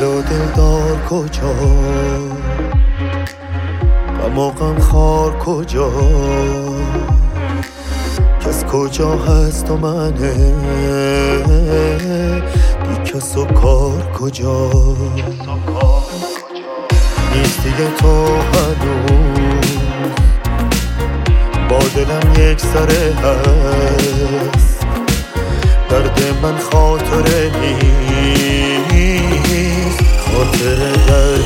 دل و دلدار کجا، غم و غمخوار کجا، کس کجا هست و منه بی کس و کار کجا. نیست دیگه تو هنوز با دلم یک سره هست، درد من خاطره نیست، خاطره در